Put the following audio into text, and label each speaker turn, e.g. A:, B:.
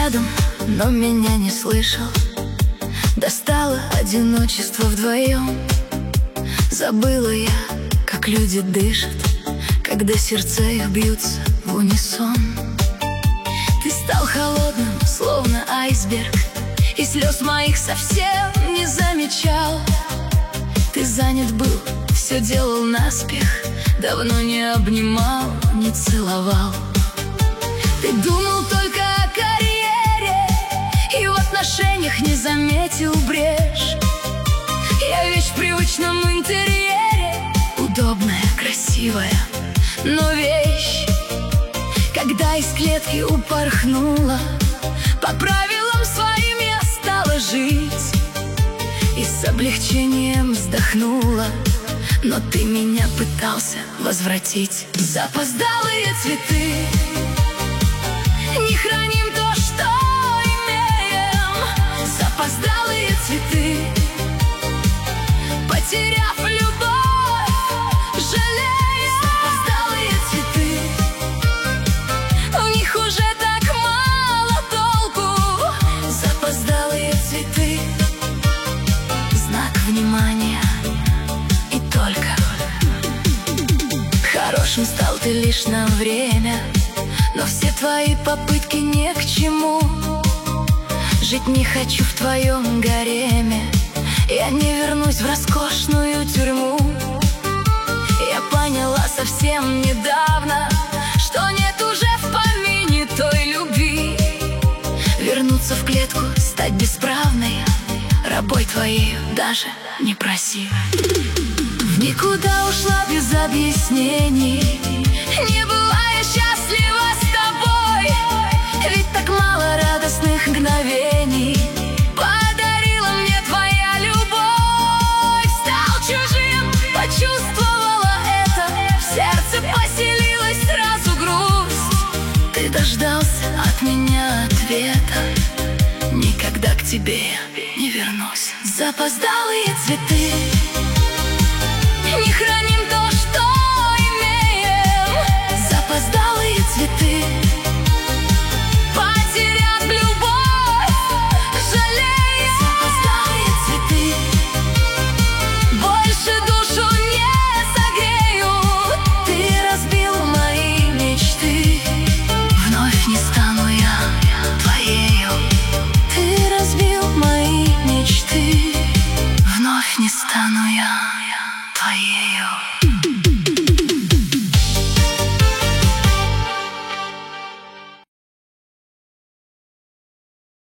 A: рядом, но меня не слышал. Достало одиночество вдвоем. Забыла я, как люди дышат, когда сердца их бьются в унисон. Ты стал холодным, словно айсберг, и слез моих совсем не замечал. Ты занят был, все делал наспех, давно не обнимал, не целовал. Ты думал только о карьере и в отношениях не заметил брешь. Я вещь в привычном интерьере, удобная, красивая, но вещь. Когда из клетки упорхнула, по правилам своим я стала жить и с облегчением вздохнула. Но ты меня пытался возвратить. Запоздалые цветы, не храним то, что имеем. Запоздалые цветы, потеряв любовь, жалеем. Запоздалые цветы, в них уже так мало толку. Запоздалые цветы, знак внимания и только. Хорошим стал ты лишь на время, но все твои попытки ни к чему. Жить не хочу в твоем гареме, я не вернусь в роскошную тюрьму. Я поняла совсем недавно, что нет уже в помине той любви. Вернуться в клетку, стать бесправной, рабой твоей даже не проси. В никуда ушла без объяснений, не была я счастлива с тобой. Ведь так мало радостных мгновений подарила мне твоя любовь. Стал чужим, почувствовала это, в сердце поселилась сразу грусть. Ты дождался от меня ответа, никогда к тебе я не вернусь. Запоздалые цветы, не храним то,